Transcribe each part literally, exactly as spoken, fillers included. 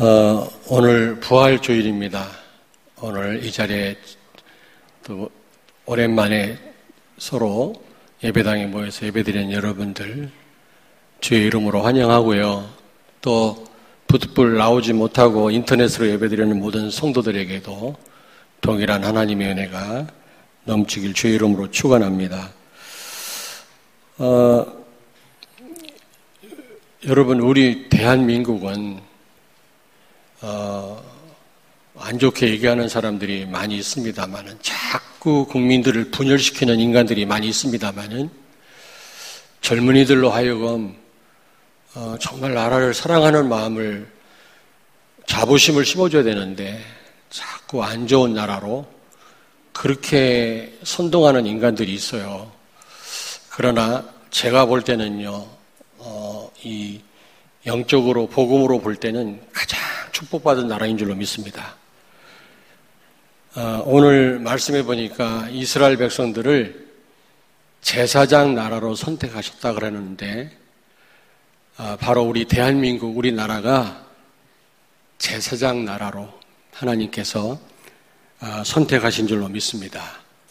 어, 오늘 부활주일입니다. 오늘 이 자리에 또 오랜만에 서로 예배당에 모여서 예배드리는 여러분들 주의 이름으로 환영하고요. 또 붓불 나오지 못하고 인터넷으로 예배드리는 모든 성도들에게도 동일한 하나님의 은혜가 넘치길 주의 이름으로 축원합니다. 어, 여러분, 우리 대한민국은 어, 안 좋게 얘기하는 사람들이 많이 있습니다만은, 자꾸 국민들을 분열시키는 인간들이 많이 있습니다만은, 젊은이들로 하여금 어, 정말 나라를 사랑하는 마음을, 자부심을 심어줘야 되는데 자꾸 안 좋은 나라로 그렇게 선동하는 인간들이 있어요. 그러나 제가 볼 때는요, 어, 이 영적으로 복음으로 볼 때는 가장 축복받은 나라인 줄로 믿습니다. 어, 오늘 말씀해 보니까 이스라엘 백성들을 제사장 나라로 선택하셨다 그러는데, 어, 바로 우리 대한민국, 우리나라가 제사장 나라로 하나님께서 어, 선택하신 줄로 믿습니다.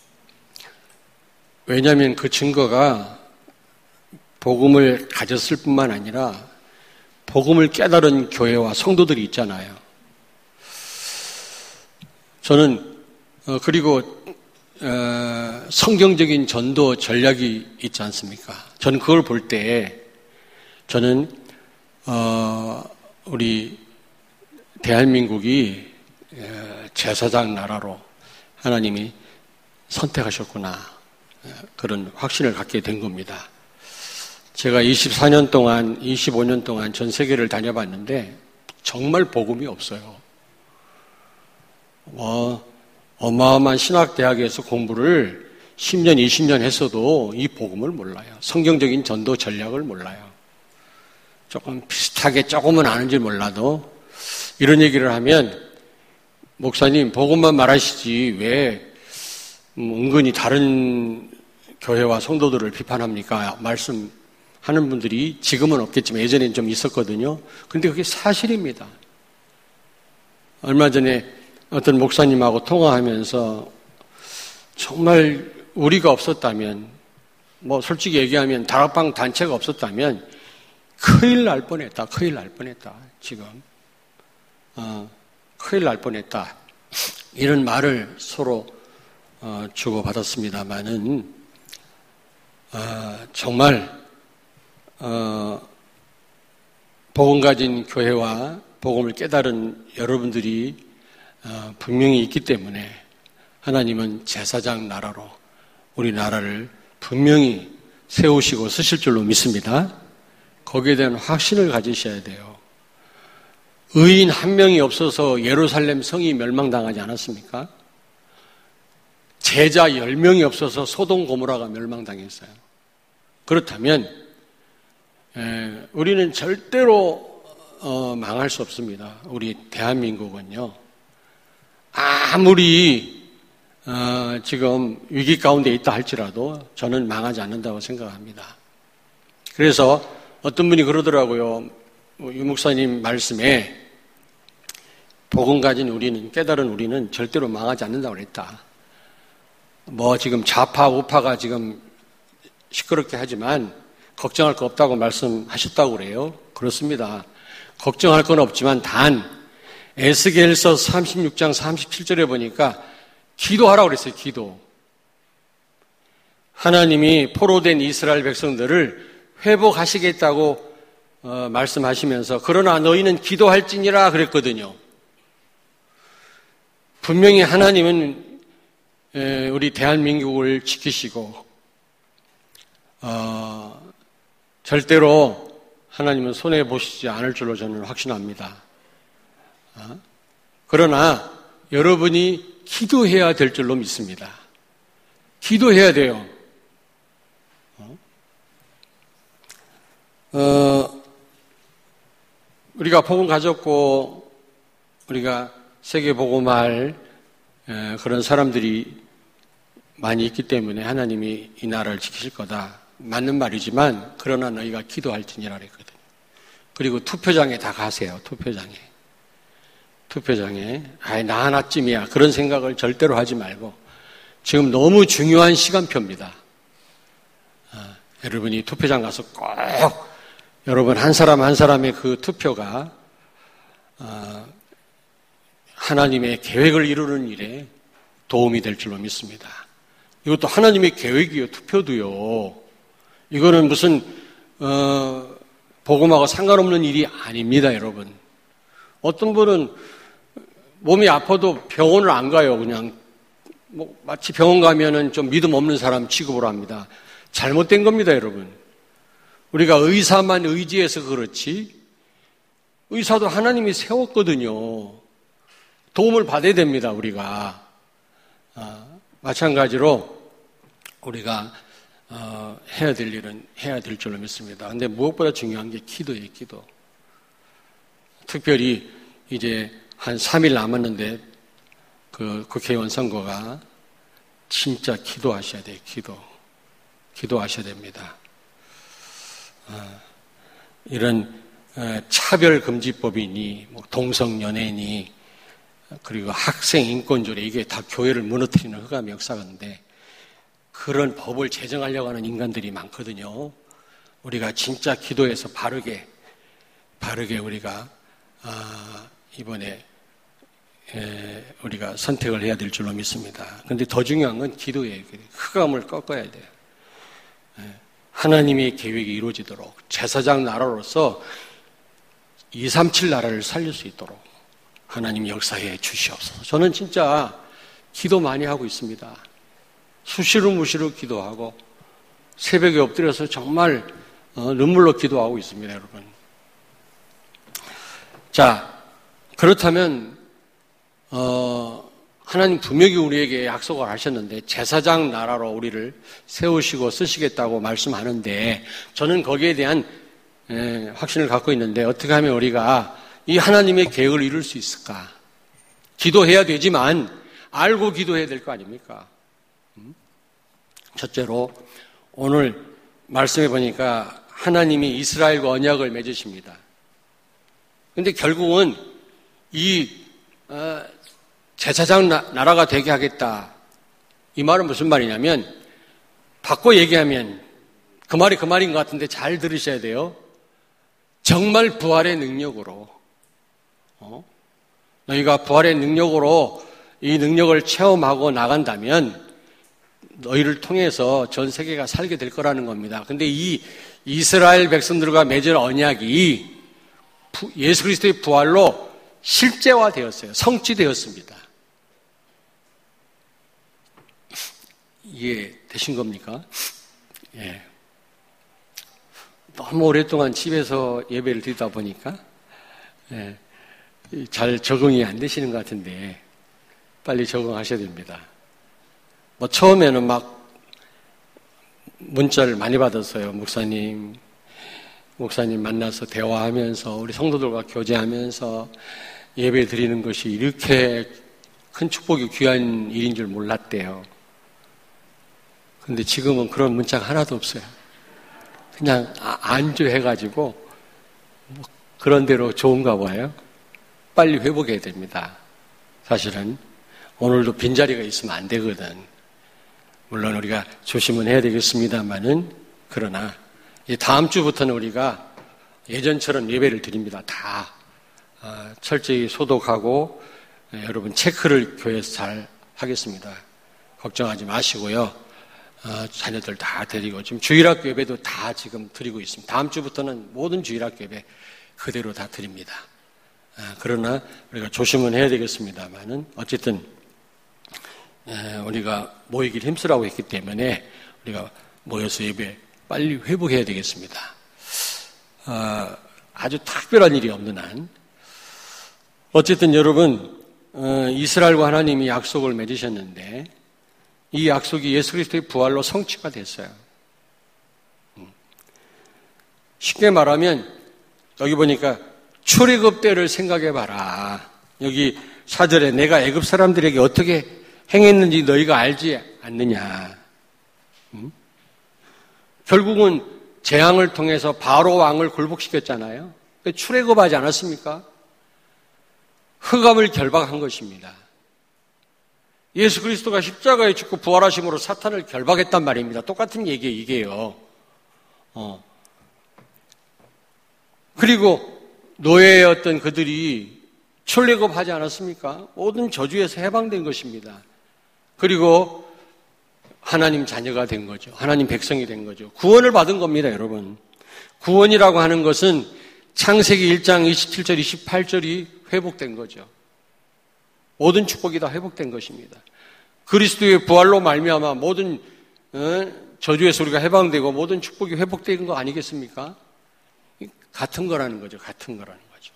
왜냐하면 그 증거가 복음을 가졌을 뿐만 아니라 복음을 깨달은 교회와 성도들이 있잖아요. 저는 어, 그리고 어, 성경적인 전도 전략이 있지 않습니까? 저는 그걸 볼 때 저는 어, 우리 대한민국이 제사장 나라로 하나님이 선택하셨구나, 그런 확신을 갖게 된 겁니다. 제가 이십사 년 동안, 이십오 년 동안 전 세계를 다녀봤는데 정말 복음이 없어요. 어, 어마어마한 신학대학에서 공부를 십 년, 이십 년 했어도 이 복음을 몰라요. 성경적인 전도 전략을 몰라요. 조금 비슷하게 조금은 아는지 몰라도 이런 얘기를 하면, 목사님 복음만 말하시지 왜 은근히 다른 교회와 성도들을 비판합니까? 말씀 하는 분들이 지금은 없겠지만 예전에는 좀 있었거든요. 그런데 그게 사실입니다. 얼마 전에 어떤 목사님하고 통화하면서 정말 우리가 없었다면, 뭐 솔직히 얘기하면 다락방 단체가 없었다면 큰일 날 뻔했다. 큰일 날 뻔했다. 지금 어, 큰일 날 뻔했다. 이런 말을 서로 어, 주고받았습니다만은 어, 정말 어, 복음 가진 교회와 복음을 깨달은 여러분들이 어, 분명히 있기 때문에 하나님은 제사장 나라로 우리나라를 분명히 세우시고 쓰실 줄로 믿습니다. 거기에 대한 확신을 가지셔야 돼요. 의인 한 명이 없어서 예루살렘 성이 멸망당하지 않았습니까? 제자 열 명이 없어서 소돔 고모라가 멸망당했어요. 그렇다면 에, 우리는 절대로 어, 망할 수 없습니다. 우리 대한민국은요, 아무리 어, 지금 위기 가운데 있다 할지라도 저는 망하지 않는다고 생각합니다. 그래서 어떤 분이 그러더라고요. 유 목사님 말씀에 복음 가진 우리는, 깨달은 우리는 절대로 망하지 않는다고 그랬다. 뭐 지금 좌파 우파가 지금 시끄럽게 하지만 걱정할 거 없다고 말씀하셨다고 그래요. 그렇습니다. 걱정할 건 없지만 단 에스겔서 삼십육 장 삼십칠 절에 보니까 기도하라고 그랬어요. 기도. 하나님이 포로된 이스라엘 백성들을 회복하시겠다고 어, 말씀하시면서 그러나 너희는 기도할지니라 그랬거든요. 분명히 하나님은 에, 우리 대한민국을 지키시고 어, 절대로 하나님은 손해보시지 않을 줄로 저는 확신합니다. 어? 그러나 여러분이 기도해야 될 줄로 믿습니다. 기도해야 돼요. 어? 어, 우리가 복음 가졌고 우리가 세계 복음할 에, 그런 사람들이 많이 있기 때문에 하나님이 이 나라를 지키실 거다. 맞는 말이지만 그러나 너희가 기도할지니라 그랬거든요. 그리고 투표장에 다 가세요. 투표장에. 투표장에 아이 나 하나쯤이야 그런 생각을 절대로 하지 말고 지금 너무 중요한 시간표입니다. 아, 여러분이 투표장 가서 꼭 여러분 한 사람 한 사람의 그 투표가 아, 하나님의 계획을 이루는 일에 도움이 될 줄로 믿습니다. 이것도 하나님의 계획이요. 투표도요. 이거는 무슨 어, 복음하고 상관없는 일이 아닙니다. 여러분. 어떤 분은 몸이 아파도 병원을 안 가요. 그냥 뭐 마치 병원 가면은 좀 믿음 없는 사람 취급을 합니다. 잘못된 겁니다. 여러분. 우리가 의사만 의지해서 그렇지 의사도 하나님이 세웠거든요. 도움을 받아야 됩니다. 우리가. 아, 마찬가지로 우리가 어, 해야 될 일은 해야 될 줄로 믿습니다. 근데 무엇보다 중요한 게 기도예요. 기도. 특별히 이제 한 삼 일 남았는데 그 국회의원 선거가 진짜 기도하셔야 돼요. 기도. 기도하셔야 됩니다. 어, 이런 어, 차별금지법이니 뭐 동성연애니 그리고 학생 인권조례 이게 다 교회를 무너뜨리는 흑암 역사인데 그런 법을 제정하려고 하는 인간들이 많거든요. 우리가 진짜 기도해서 바르게 바르게 우리가 아, 이번에 에, 우리가 선택을 해야 될 줄로 믿습니다. 그런데 더 중요한 건 기도예요. 흑암을 꺾어야 돼요. 에, 하나님의 계획이 이루어지도록 제사장 나라로서 이삼칠 나라를 살릴 수 있도록 하나님 역사해 주시옵소서. 저는 진짜 기도 많이 하고 있습니다. 수시로 무시로 기도하고 새벽에 엎드려서 정말 어, 눈물로 기도하고 있습니다. 여러분. 자, 그렇다면 어, 하나님 분명히 우리에게 약속을 하셨는데 제사장 나라로 우리를 세우시고 쓰시겠다고 말씀하는데 저는 거기에 대한 에, 확신을 갖고 있는데 어떻게 하면 우리가 이 하나님의 계획을 이룰 수 있을까? 기도해야 되지만 알고 기도해야 될 거 아닙니까? 첫째로 오늘 말씀해 보니까 하나님이 이스라엘과 언약을 맺으십니다. 그런데 결국은 이 어, 제사장 나라가 되게 하겠다. 이 말은 무슨 말이냐면 바꿔 얘기하면 그 말이 그 말인 것 같은데 잘 들으셔야 돼요. 정말 부활의 능력으로 어? 너희가 부활의 능력으로 이 능력을 체험하고 나간다면 너희를 통해서 전 세계가 살게 될 거라는 겁니다. 근데 이 이스라엘 백성들과 맺은 언약이 예수 그리스도의 부활로 실제화되었어요. 성취되었습니다. 이해 되신 겁니까? 예. 너무 오랫동안 집에서 예배를 드리다 보니까 예. 잘 적응이 안 되시는 것 같은데 빨리 적응하셔야 됩니다. 뭐 처음에는 막 문자를 많이 받았어요. 목사님, 목사님 만나서 대화하면서 우리 성도들과 교제하면서 예배 드리는 것이 이렇게 큰 축복이 귀한 일인 줄 몰랐대요. 근데 지금은 그런 문자가 하나도 없어요. 그냥 안주해가지고 뭐 그런 대로 좋은가 봐요. 빨리 회복해야 됩니다. 사실은 오늘도 빈자리가 있으면 안 되거든. 물론 우리가 조심은 해야 되겠습니다만은 그러나 다음 주부터는 우리가 예전처럼 예배를 드립니다. 다 철저히 소독하고 여러분 체크를 교회에서 잘 하겠습니다. 걱정하지 마시고요. 자녀들 다 드리고 지금 주일학교 예배도 다 지금 드리고 있습니다. 다음 주부터는 모든 주일학교 예배 그대로 다 드립니다. 그러나 우리가 조심은 해야 되겠습니다만은 어쨌든 우리가 모이길 힘쓰라고 했기 때문에 우리가 모여서 예배 빨리 회복해야 되겠습니다. 아주 특별한 일이 없는 한 어쨌든 여러분 이스라엘과 하나님이 약속을 맺으셨는데 이 약속이 예수 그리스도의 부활로 성취가 됐어요. 쉽게 말하면 여기 보니까 출애굽 때를 생각해 봐라. 여기 사 절에 내가 애굽 사람들에게 어떻게 행했는지 너희가 알지 않느냐. 음? 결국은 재앙을 통해서 바로 왕을 굴복시켰잖아요. 출애굽하지 않았습니까? 흑암을 결박한 것입니다. 예수 그리스도가 십자가에 죽고 부활하심으로 사탄을 결박했단 말입니다. 똑같은 얘기예요, 이게요. 어. 그리고 노예였던 그들이 출애굽하지 않았습니까? 모든 저주에서 해방된 것입니다. 그리고 하나님 자녀가 된 거죠. 하나님 백성이 된 거죠. 구원을 받은 겁니다, 여러분. 구원이라고 하는 것은 창세기 일 장 이십칠 절 이십팔 절이 회복된 거죠. 모든 축복이 다 회복된 것입니다. 그리스도의 부활로 말미암아 모든 저주에서 우리가 해방되고 모든 축복이 회복된 거 아니겠습니까? 같은 거라는 거죠. 같은 거라는 거죠.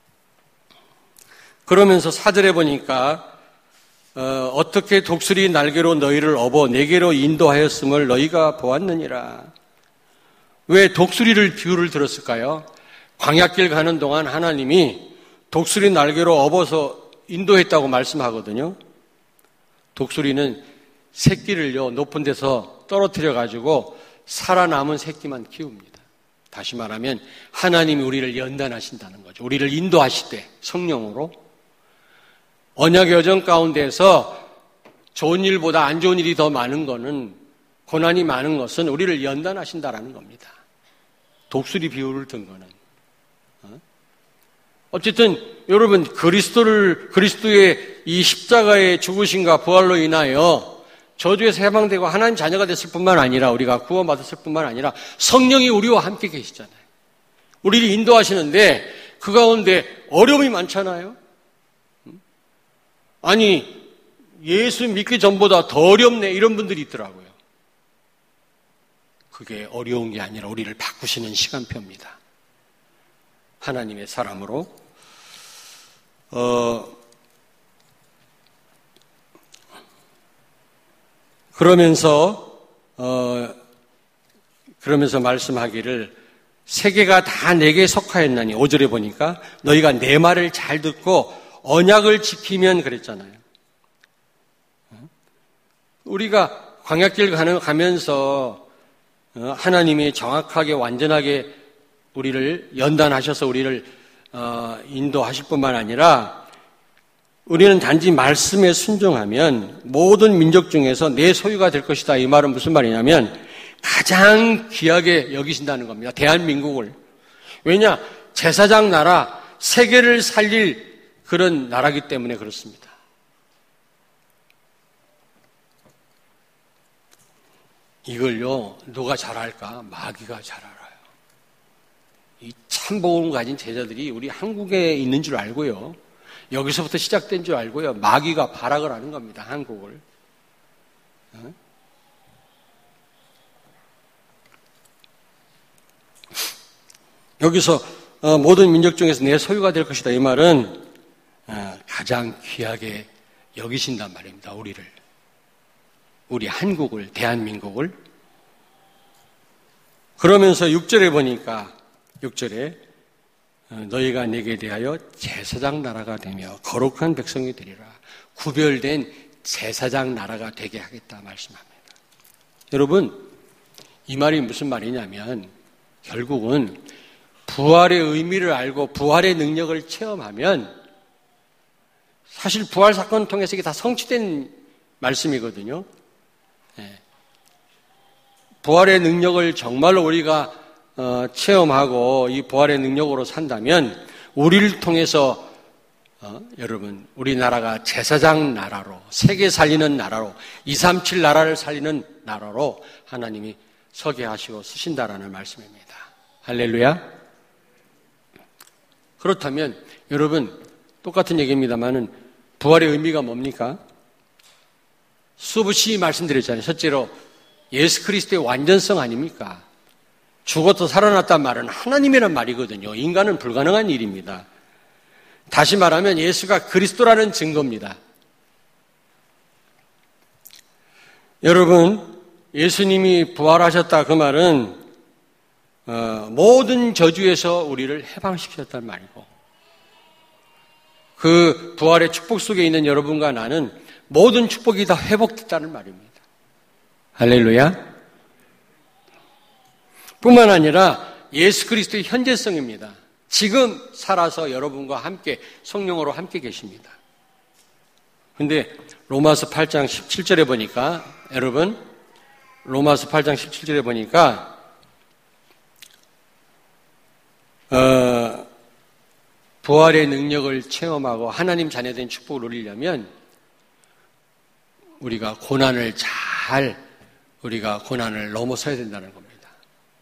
그러면서 사 절에 보니까 어, 어떻게 독수리 날개로 너희를 업어 내게로 인도하였음을 너희가 보았느니라. 왜 독수리를 비유를 들었을까요? 광야길 가는 동안 하나님이 독수리 날개로 업어서 인도했다고 말씀하거든요. 독수리는 새끼를요 높은 데서 떨어뜨려 가지고 살아남은 새끼만 키웁니다. 다시 말하면 하나님이 우리를 연단하신다는 거죠. 우리를 인도하실 때 성령으로 언약 여정 가운데서 좋은 일보다 안 좋은 일이 더 많은 거는 고난이 많은 것은 우리를 연단하신다라는 겁니다. 독수리 비유를 든 거는. 어쨌든 여러분 그리스도를 그리스도의 이 십자가의 죽으심과 부활로 인하여 저주에서 해방되고 하나님 자녀가 됐을 뿐만 아니라 우리가 구원받았을 뿐만 아니라 성령이 우리와 함께 계시잖아요. 우리를 인도하시는데 그 가운데 어려움이 많잖아요. 아니 예수 믿기 전보다 더 어렵네 이런 분들이 있더라고요. 그게 어려운 게 아니라 우리를 바꾸시는 시간표입니다. 하나님의 사람으로 어 그러면서 어 그러면서 말씀하기를 세계가 다 내게 속하였나니 오 절에 보니까 너희가 내 말을 잘 듣고 언약을 지키면 그랬잖아요. 우리가 광야길 가는 가면서 하나님이 정확하게 완전하게 우리를 연단하셔서 우리를 인도하실 뿐만 아니라 우리는 단지 말씀에 순종하면 모든 민족 중에서 내 소유가 될 것이다. 이 말은 무슨 말이냐면 가장 귀하게 여기신다는 겁니다. 대한민국을. 왜냐? 제사장 나라, 세계를 살릴 그런 나라기 때문에 그렇습니다. 이걸요, 누가 잘 알까? 마귀가 잘 알아요. 이 참복음을 가진 제자들이 우리 한국에 있는 줄 알고요. 여기서부터 시작된 줄 알고요. 마귀가 발악을 하는 겁니다. 한국을. 어? 여기서 어, 모든 민족 중에서 내 소유가 될 것이다. 이 말은 어, 가장 귀하게 여기신단 말입니다. 우리를. 우리 한국을, 대한민국을. 그러면서 육 절에 보니까 육 절에 너희가 내게 대하여 제사장 나라가 되며 거룩한 백성이 되리라. 구별된 제사장 나라가 되게 하겠다 말씀합니다. 여러분, 이 말이 무슨 말이냐면 결국은 부활의 의미를 알고 부활의 능력을 체험하면 사실 부활 사건을 통해서 이게 다 성취된 말씀이거든요. 네. 부활의 능력을 정말로 우리가 어, 체험하고 이 부활의 능력으로 산다면 우리를 통해서 어, 여러분 우리나라가 제사장 나라로 세계 살리는 나라로 이삼칠 나라를 살리는 나라로 하나님이 서게 하시고 쓰신다라는 말씀입니다. 할렐루야. 그렇다면 여러분 똑같은 얘기입니다만은 부활의 의미가 뭡니까? 수없이 말씀드렸잖아요. 첫째로 예수 그리스도의 완전성 아닙니까? 죽어도 살아났단 말은 하나님이란 말이거든요. 인간은 불가능한 일입니다. 다시 말하면 예수가 그리스도라는 증거입니다. 여러분, 예수님이 부활하셨다 그 말은 어, 모든 저주에서 우리를 해방시키셨단 말이고 그 부활의 축복 속에 있는 여러분과 나는 모든 축복이 다 회복됐다는 말입니다. 할렐루야. 뿐만 아니라 예수 그리스도의 현재성입니다. 지금 살아서 여러분과 함께 성령으로 함께 계십니다. 근데 로마서 팔 장 십칠 절에 보니까 여러분 로마서 팔 장 십칠 절에 보니까 어, 부활의 능력을 체험하고 하나님 자녀된 축복을 누리려면 우리가 고난을 잘 우리가 고난을 넘어서야 된다는 겁니다.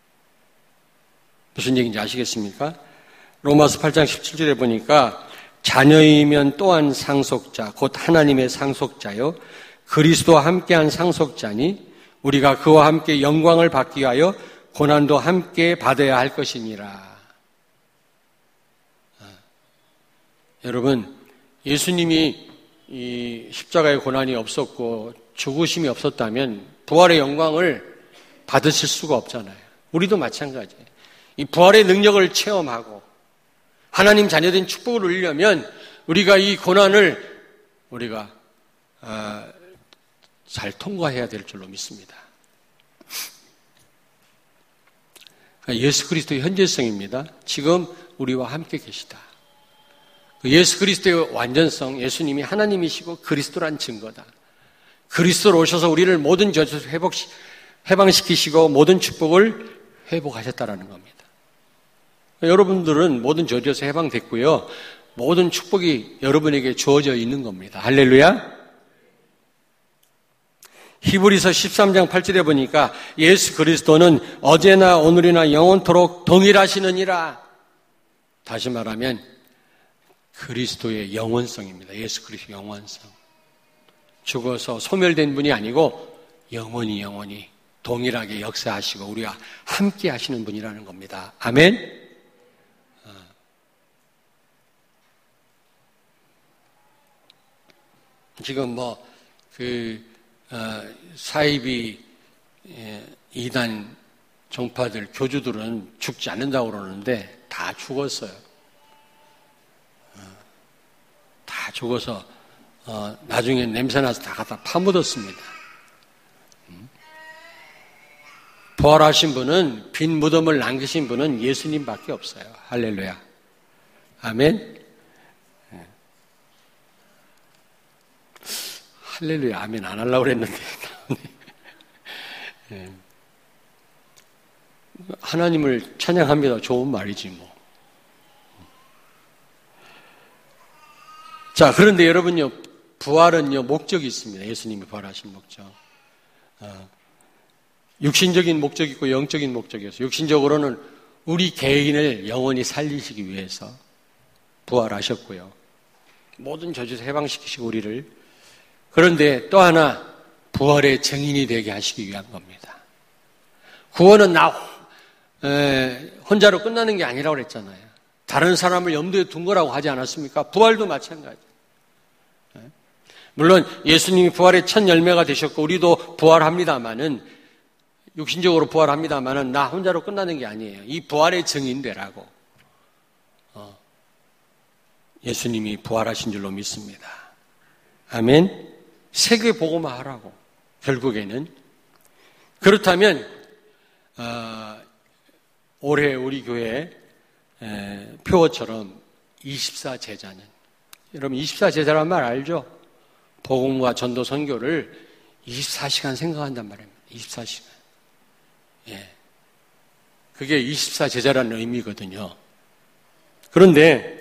무슨 얘기인지 아시겠습니까? 로마서 팔 장 십칠 절에 보니까 자녀이면 또한 상속자 곧 하나님의 상속자요 그리스도와 함께한 상속자니 우리가 그와 함께 영광을 받기 위하여 고난도 함께 받아야 할 것이니라. 여러분, 예수님이 이 십자가의 고난이 없었고 죽으심이 없었다면 부활의 영광을 받으실 수가 없잖아요. 우리도 마찬가지예요. 이 부활의 능력을 체험하고 하나님 자녀된 축복을 누리려면 우리가 이 고난을 우리가 어, 잘 통과해야 될 줄로 믿습니다. 예수 그리스도의 현재성입니다. 지금 우리와 함께 계시다. 예수 그리스도의 완전성, 예수님이 하나님이시고 그리스도란 증거다. 그리스도로 오셔서 우리를 모든 저주에서 회복, 해방시키시고 모든 축복을 회복하셨다라는 겁니다. 여러분들은 모든 저주에서 해방됐고요. 모든 축복이 여러분에게 주어져 있는 겁니다. 할렐루야. 히브리서 십삼 장 팔 절에 보니까 예수 그리스도는 어제나 오늘이나 영원토록 동일하시느니라. 다시 말하면 그리스도의 영원성입니다. 예수 그리스도의 영원성. 죽어서 소멸된 분이 아니고 영원히 영원히 동일하게 역사하시고 우리와 함께 하시는 분이라는 겁니다. 아멘. 지금 뭐 그 어, 사이비 예, 이단 종파들 교주들은 죽지 않는다고 그러는데 다 죽었어요. 어, 다 죽어서 어, 나중에 냄새나서 다 갖다 파묻었습니다. 음. 부활하신 분은 빈 무덤을 남기신 분은 예수님밖에 없어요. 할렐루야. 아멘. 할렐루야, 아멘 안 하려고 그랬는데. 네. 하나님을 찬양합니다. 좋은 말이지, 뭐. 자, 그런데 여러분요, 부활은요, 목적이 있습니다. 예수님이 부활하신 목적. 어, 육신적인 목적이 있고 영적인 목적이 있어요. 육신적으로는 우리 개인을 영원히 살리시기 위해서 부활하셨고요. 모든 저주에서 해방시키시고 우리를 그런데 또 하나 부활의 증인이 되게 하시기 위한 겁니다. 구원은 나 에, 혼자로 끝나는 게 아니라고 그랬잖아요. 다른 사람을 염두에 둔 거라고 하지 않았습니까? 부활도 마찬가지. 물론 예수님이 부활의 첫 열매가 되셨고 우리도 부활합니다마는 육신적으로 부활합니다마는 나 혼자로 끝나는 게 아니에요. 이 부활의 증인 되라고 어, 예수님이 부활하신 줄로 믿습니다. 아멘. 세계 복음화 하라고 결국에는. 그렇다면 어, 올해 우리 교회 에, 표어처럼 이십사 제자는 여러분 이십사 제자란 말 알죠? 복음과 전도 선교를 이십사 시간 생각한단 말입니다. 이십사 시간. 예. 그게 이십사 제자라는 의미거든요. 그런데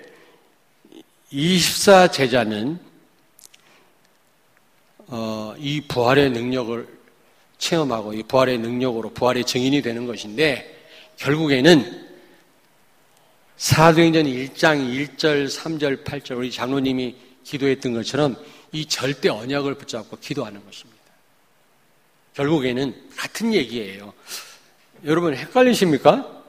이십사 제자는 어, 이 부활의 능력을 체험하고 이 부활의 능력으로 부활의 증인이 되는 것인데 결국에는 사도행전 일 장 일 절, 삼 절, 팔 절 우리 장로님이 기도했던 것처럼 이 절대 언약을 붙잡고 기도하는 것입니다. 결국에는 같은 얘기예요. 여러분 헷갈리십니까?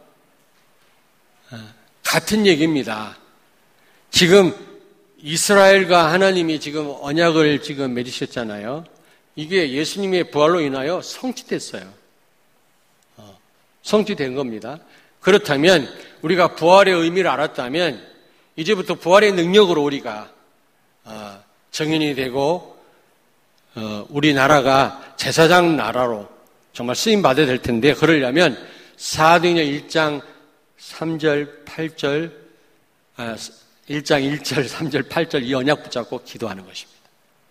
같은 얘기입니다. 지금 이스라엘과 하나님이 지금 언약을 지금 맺으셨잖아요. 이게 예수님의 부활로 인하여 성취됐어요. 어, 성취된 겁니다. 그렇다면 우리가 부활의 의미를 알았다면 이제부터 부활의 능력으로 우리가 어, 정인이 되고 어, 우리나라가 제사장 나라로 정말 쓰임받아야 될 텐데 그러려면 사도행전 일 장 삼 절, 팔 절, 일 장 일 절, 삼 절, 팔 절 이 언약 붙잡고 기도하는 것입니다.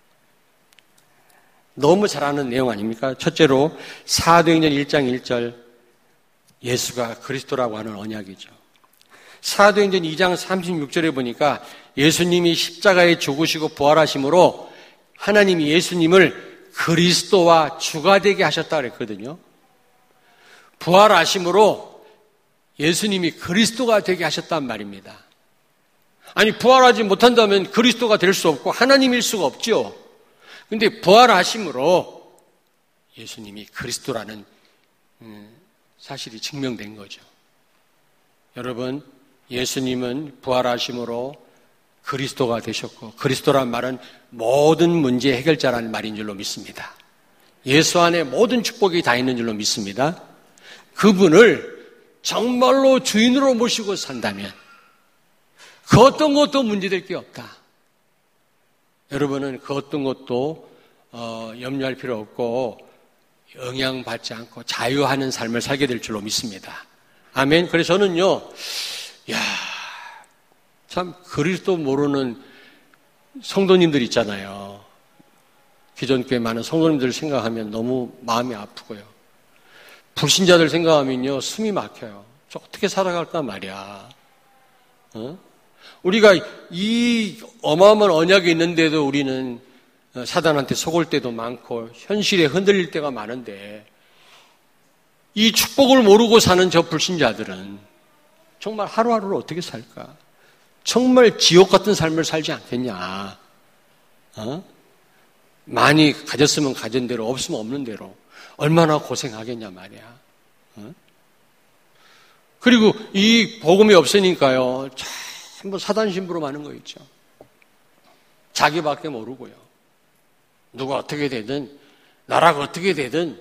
너무 잘 아는 내용 아닙니까? 첫째로 사도행전 일 장 일 절 예수가 그리스도라고 하는 언약이죠. 사도행전 이 장 삼십육 절에 보니까 예수님이 십자가에 죽으시고 부활하심으로 하나님이 예수님을 그리스도와 주가 되게 하셨다 그랬거든요. 부활하심으로 예수님이 그리스도가 되게 하셨단 말입니다. 아니 부활하지 못한다면 그리스도가 될 수 없고 하나님일 수가 없죠. 그런데 부활하심으로 예수님이 그리스도라는 사실이 증명된 거죠. 여러분, 예수님은 부활하심으로 그리스도가 되셨고 그리스도란 말은 모든 문제 해결자라는 말인 줄로 믿습니다. 예수 안에 모든 축복이 다 있는 줄로 믿습니다. 그분을 정말로 주인으로 모시고 산다면 그 어떤 것도 문제될 게 없다. 여러분은 그 어떤 것도 어, 염려할 필요 없고 영향받지 않고 자유하는 삶을 살게 될 줄로 믿습니다. 아멘. 그래서 저는요, 야, 참 그리스도 모르는 성도님들 있잖아요. 기존교회 많은 성도님들 생각하면 너무 마음이 아프고요. 불신자들 생각하면요, 숨이 막혀요. 저 어떻게 살아갈까 말이야. 어? 우리가 이 어마어마한 언약이 있는데도 우리는 사단한테 속을 때도 많고 현실에 흔들릴 때가 많은데 이 축복을 모르고 사는 저 불신자들은 정말 하루하루를 어떻게 살까? 정말 지옥 같은 삶을 살지 않겠냐? 어? 많이 가졌으면 가진 대로, 없으면 없는 대로 얼마나 고생하겠냐 말이야. 어? 그리고 이 복음이 없으니까요, 전부 사단 심부름 하는 거 있죠. 자기밖에 모르고요. 누가 어떻게 되든, 나라가 어떻게 되든,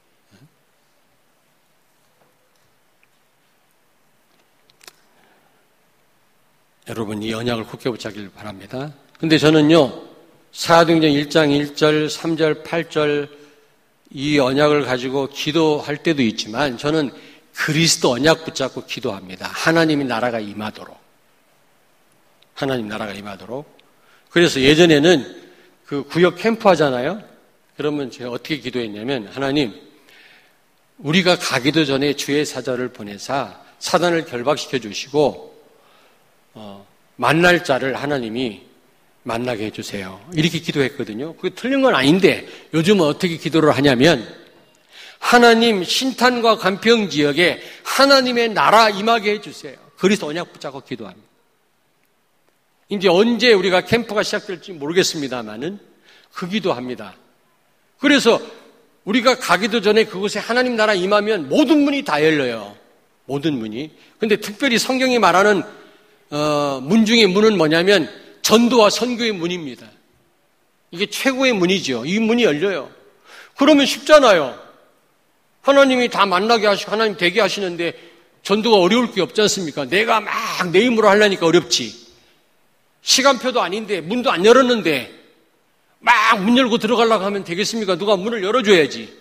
여러분 이 언약을 굳게 붙잡기를 바랍니다. 근데 저는요, 사도행전 일 장 일 절, 삼 절, 팔 절 이 언약을 가지고 기도할 때도 있지만 저는 그리스도 언약 붙잡고 기도합니다. 하나님의 나라가 임하도록. 하나님 나라가 임하도록. 그래서 예전에는 그 구역 캠프 하잖아요. 그러면 제가 어떻게 기도했냐면, 하나님, 우리가 가기도 전에 주의 사자를 보내사 사단을 결박시켜 주시고 어, 만날 자를 하나님이 만나게 해주세요. 이렇게 기도했거든요. 그게 틀린 건 아닌데 요즘은 어떻게 기도를 하냐면, 하나님 신탄과 간평 지역에 하나님의 나라 임하게 해주세요. 그리스도 언약 붙잡고 기도합니다. 이제 언제 우리가 캠프가 시작될지 모르겠습니다만은 그 기도합니다. 그래서 우리가 가기도 전에 그곳에 하나님 나라 임하면 모든 문이 다 열려요. 모든 문이. 근데 특별히 성경이 말하는 어, 문 중에 문은 뭐냐면 전도와 선교의 문입니다. 이게 최고의 문이죠. 이 문이 열려요. 그러면 쉽잖아요. 하나님이 다 만나게 하시고 하나님 되게 하시는데 전도가 어려울 게 없지 않습니까? 내가 막 내 힘으로 하려니까 어렵지. 시간표도 아닌데 문도 안 열었는데 막 문 열고 들어가려고 하면 되겠습니까? 누가 문을 열어줘야지.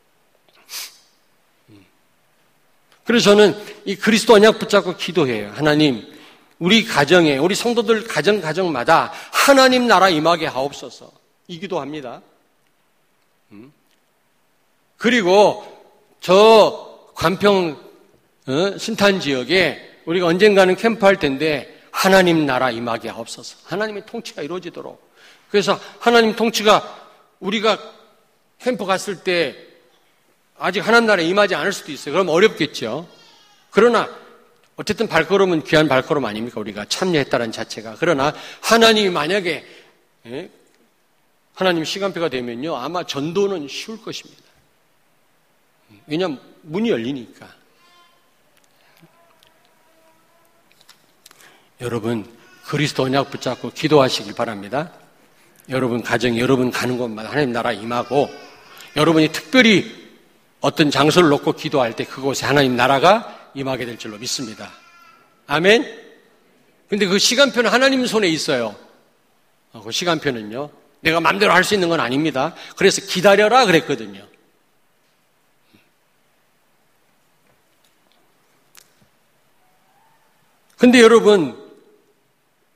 그래서 저는 이 그리스도 언약 붙잡고 기도해요. 하나님, 우리 가정에, 우리 성도들 가정 가정마다 하나님 나라 임하게 하옵소서. 이 기도합니다. 그리고 저 관평 어? 신탄 지역에 우리가 언젠가는 캠프할 텐데 하나님 나라 임하게 하옵소서. 하나님의 통치가 이루어지도록. 그래서 하나님 통치가 우리가 캠프 갔을 때 아직 하나님 나라에 임하지 않을 수도 있어요. 그럼 어렵겠죠. 그러나 어쨌든 발걸음은 귀한 발걸음 아닙니까? 우리가 참여했다는 자체가. 그러나 하나님이 만약에 예? 하나님 시간표가 되면요, 아마 전도는 쉬울 것입니다. 왜냐하면 문이 열리니까. 여러분 그리스도 언약 붙잡고 기도하시길 바랍니다. 여러분 가정, 여러분 가는 곳마다 하나님 나라 임하고, 여러분이 특별히 어떤 장소를 놓고 기도할 때 그곳에 하나님 나라가 임하게 될 줄로 믿습니다. 아멘? 근데 그 시간표는 하나님 손에 있어요. 그 시간표는요, 내가 마음대로 할 수 있는 건 아닙니다. 그래서 기다려라 그랬거든요. 근데 여러분,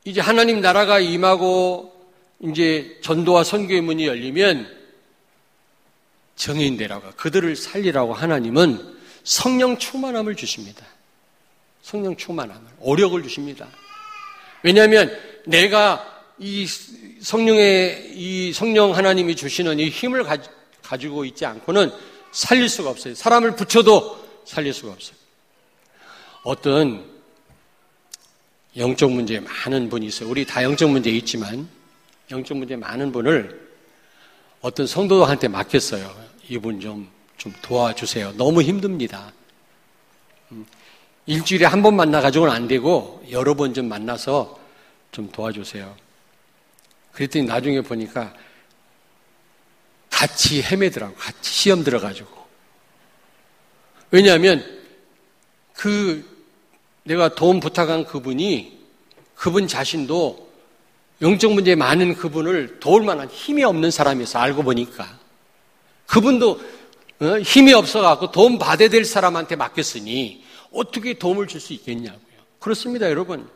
이제 하나님 나라가 임하고 이제 전도와 선교의 문이 열리면 정인되라고 그들을 살리라고 하나님은 성령 충만함을 주십니다. 성령 충만함을 오력을 주십니다. 왜냐하면 내가 이 성령의 이 성령 하나님이 주시는 이 힘을 가, 가지고 있지 않고는 살릴 수가 없어요. 사람을 붙여도 살릴 수가 없어요. 어떤 영적 문제에 많은 분이 있어요. 우리 다 영적 문제에 있지만 영적 문제에 많은 분을 어떤 성도한테 맡겼어요. 이분 좀, 좀 도와주세요. 너무 힘듭니다. 일주일에 한 번 만나가지고는 안 되고 여러 번 좀 만나서 좀 도와주세요. 그랬더니 나중에 보니까 같이 헤매더라고. 같이 시험 들어가지고. 왜냐하면 그 내가 도움 부탁한 그분이 그분 자신도 영적 문제에 많은 그분을 도울 만한 힘이 없는 사람이어서 알고 보니까 그분도 힘이 없어갖고 도움 받아야 될 사람한테 맡겼으니 어떻게 도움을 줄 수 있겠냐고요. 그렇습니다, 여러분.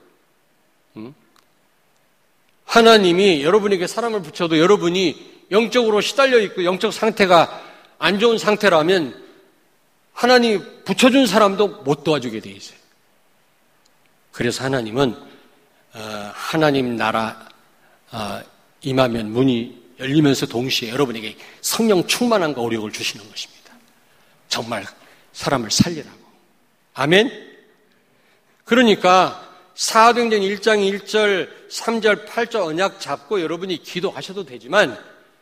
하나님이 여러분에게 사람을 붙여도 여러분이 영적으로 시달려 있고 영적 상태가 안 좋은 상태라면 하나님이 붙여준 사람도 못 도와주게 돼 있어요. 그래서 하나님은 하나님 나라 임하면 문이 열리면서 동시에 여러분에게 성령 충만함과 오력을 주시는 것입니다. 정말 사람을 살리라고. 아멘? 그러니까 사도행전 일 장 일 절, 삼 절, 팔 절 언약 잡고 여러분이 기도하셔도 되지만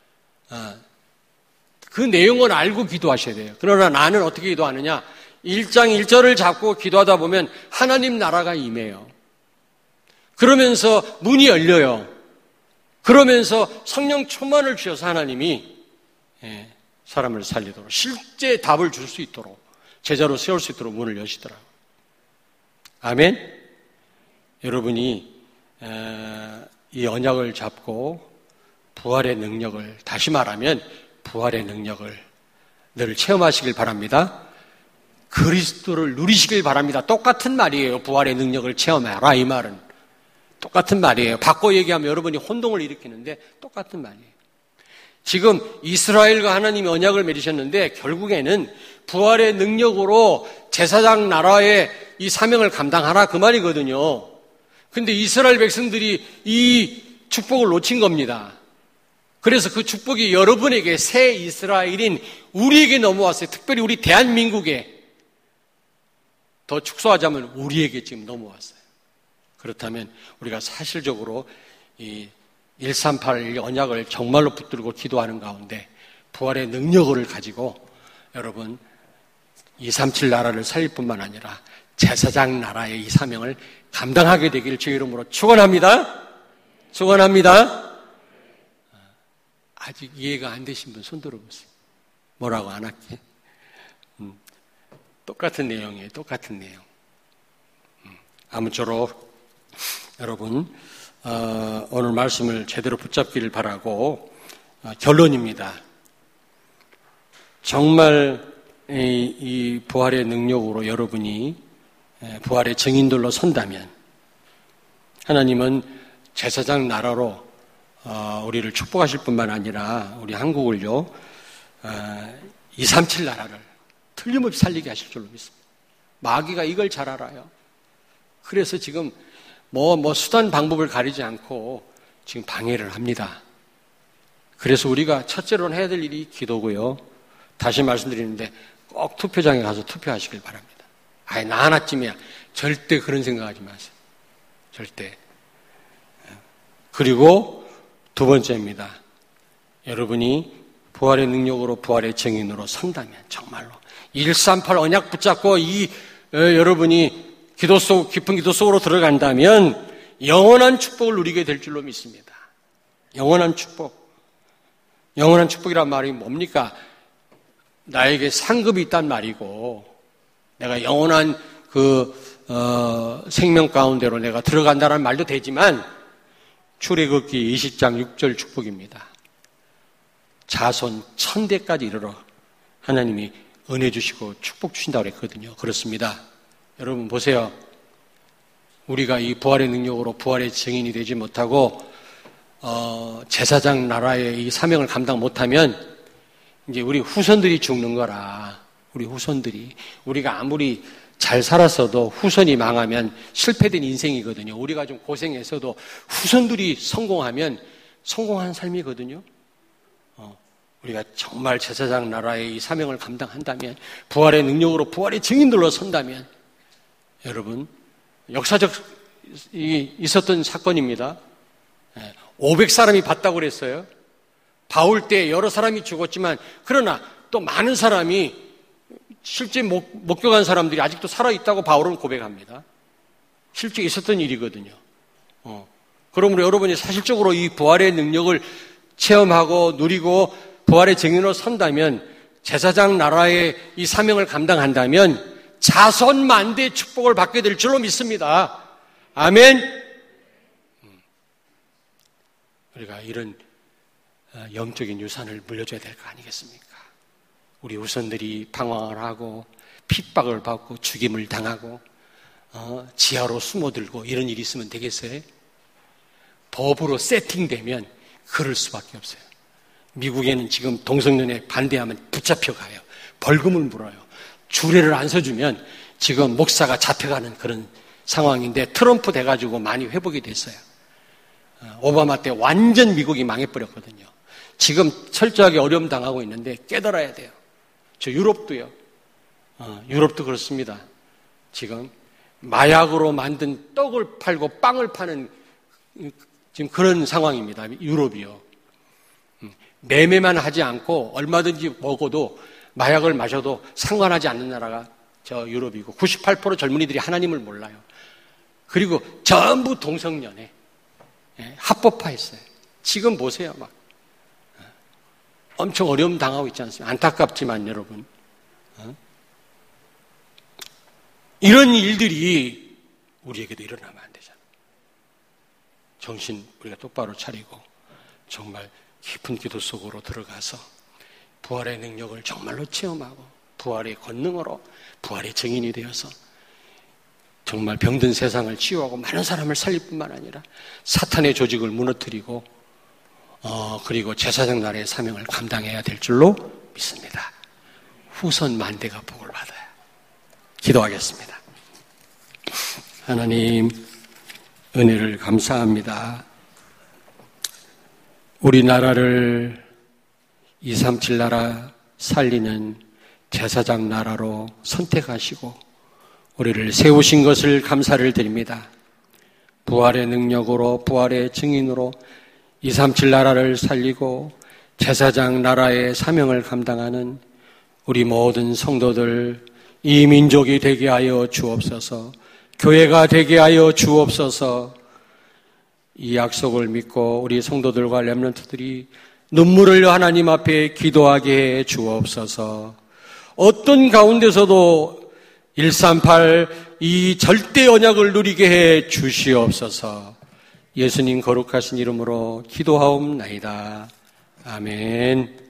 그 내용을 알고 기도하셔야 돼요. 그러나 나는 어떻게 기도하느냐? 일 장 일 절을 잡고 기도하다 보면 하나님 나라가 임해요. 그러면서 문이 열려요. 그러면서 성령 충만을 주셔서 하나님이 사람을 살리도록 실제 답을 줄 수 있도록 제자로 세울 수 있도록 문을 여시더라고요. 아멘? 여러분이 이 언약을 잡고 부활의 능력을, 다시 말하면 부활의 능력을 늘 체험하시길 바랍니다. 그리스도를 누리시길 바랍니다. 똑같은 말이에요. 부활의 능력을 체험하라 이 말은. 똑같은 말이에요. 바꿔 얘기하면 여러분이 혼동을 일으키는데 똑같은 말이에요. 지금 이스라엘과 하나님이 언약을 맺으셨는데 결국에는 부활의 능력으로 제사장 나라의 이 사명을 감당하라 그 말이거든요. 근데 이스라엘 백성들이 이 축복을 놓친 겁니다. 그래서 그 축복이 여러분에게 새 이스라엘인 우리에게 넘어왔어요. 특별히 우리 대한민국에 더 축소하자면 우리에게 지금 넘어왔어요. 그렇다면 우리가 사실적으로 이 일삼팔 언약을 정말로 붙들고 기도하는 가운데 부활의 능력을 가지고 여러분 이삼칠 나라를 살릴 뿐만 아니라 제사장 나라의 이 사명을 감당하게 되기를 주의 이름으로 축원합니다. 축원합니다. 아직 이해가 안 되신 분 손 들어보세요. 뭐라고 안 할게? 음, 똑같은 내용이에요. 똑같은 내용. 음, 아무쪼록 여러분 어, 오늘 말씀을 제대로 붙잡기를 바라고 어, 결론입니다. 정말 이, 이 부활의 능력으로 여러분이 부활의 증인들로 선다면 하나님은 제사장 나라로 어, 우리를 축복하실 뿐만 아니라 우리 한국을요 어, 이삼칠 나라를 틀림없이 살리게 하실 줄로 믿습니다. 마귀가 이걸 잘 알아요. 그래서 지금 뭐, 뭐 수단 방법을 가리지 않고 지금 방해를 합니다. 그래서 우리가 첫째로는 해야 될 일이 기도고요. 다시 말씀드리는데 꼭 투표장에 가서 투표하시길 바랍니다. 아예 나 하나쯤이야. 절대 그런 생각하지 마세요. 절대. 그리고 두 번째입니다. 여러분이 부활의 능력으로 부활의 증인으로 선다면 정말로 일삼팔 언약 붙잡고 이 어, 여러분이 기도 속 깊은 기도 속으로 들어간다면 영원한 축복을 누리게 될 줄로 믿습니다. 영원한 축복. 영원한 축복이란 말이 뭡니까? 나에게 상급이 있단 말이고 내가 영원한 그 어, 생명 가운데로 내가 들어간다는 말도 되지만 출애굽기 이십 장 육 절 축복입니다. 자손 천대까지 이르러 하나님이 은혜 주시고 축복 주신다고 그랬거든요. 그렇습니다. 여러분 보세요. 우리가 이 부활의 능력으로 부활의 증인이 되지 못하고 어, 제사장 나라의 이 사명을 감당 못하면 이제 우리 후손들이 죽는 거라. 우리 후손들이 우리가 아무리 잘 살았어도 후손이 망하면 실패된 인생이거든요. 우리가 좀 고생했어도 후손들이 성공하면 성공한 삶이거든요. 어, 우리가 정말 제사장 나라의 이 사명을 감당한다면, 부활의 능력으로 부활의 증인들로 선다면, 여러분 역사적 이 있었던 사건입니다. 오백 사람이 봤다고 그랬어요. 바울 때 여러 사람이 죽었지만 그러나 또 많은 사람이 실제 목, 목격한 사람들이 아직도 살아있다고 바울은 고백합니다. 실제 있었던 일이거든요. 어. 그러므로 여러분이 사실적으로 이 부활의 능력을 체험하고 누리고 부활의 증인으로 선다면, 제사장 나라의 이 사명을 감당한다면 자손만대의 축복을 받게 될 줄로 믿습니다. 아멘. 우리가 이런 영적인 유산을 물려줘야 될 거 아니겠습니까? 우리 후손들이 방황을 하고 핍박을 받고 죽임을 당하고 어, 지하로 숨어들고 이런 일이 있으면 되겠어요? 법으로 세팅되면 그럴 수밖에 없어요. 미국에는 지금 동성연애 반대하면 붙잡혀가요. 벌금을 물어요. 주례를 안 서주면 지금 목사가 잡혀가는 그런 상황인데, 트럼프 돼가지고 많이 회복이 됐어요. 오바마 때 완전 미국이 망해버렸거든요. 지금 철저하게 어려움 당하고 있는데 깨달아야 돼요. 저 유럽도요. 어, 유럽도 그렇습니다. 지금 마약으로 만든 떡을 팔고 빵을 파는 지금 그런 상황입니다. 유럽이요. 매매만 하지 않고 얼마든지 먹어도, 마약을 마셔도 상관하지 않는 나라가 저 유럽이고, 구십팔 퍼센트 젊은이들이 하나님을 몰라요. 그리고 전부 동성연애. 합법화했어요. 지금 보세요. 막 엄청 어려움 당하고 있지 않습니까? 안타깝지만 여러분, 이런 일들이 우리에게도 일어나면 안 되잖아요. 정신 우리가 똑바로 차리고 정말 깊은 기도 속으로 들어가서 부활의 능력을 정말로 체험하고 부활의 권능으로 부활의 증인이 되어서 정말 병든 세상을 치유하고 많은 사람을 살릴 뿐만 아니라 사탄의 조직을 무너뜨리고 어, 그리고 제사장 나라의 사명을 감당해야 될 줄로 믿습니다. 후손 만대가 복을 받아요. 기도하겠습니다. 하나님, 은혜를 감사합니다. 우리나라를 이삼칠 나라 살리는 제사장 나라로 선택하시고 우리를 세우신 것을 감사를 드립니다. 부활의 능력으로, 부활의 증인으로 이삼칠 나라를 살리고 제사장 나라의 사명을 감당하는 우리 모든 성도들, 이 민족이 되게 하여 주옵소서. 교회가 되게 하여 주옵소서. 이 약속을 믿고 우리 성도들과 렘넌트들이 눈물을 흘려 하나님 앞에 기도하게 해 주옵소서. 어떤 가운데서도 일삼팔 이 절대 언약을 누리게 해 주시옵소서. 예수님 거룩하신 이름으로 기도하옵나이다. 아멘.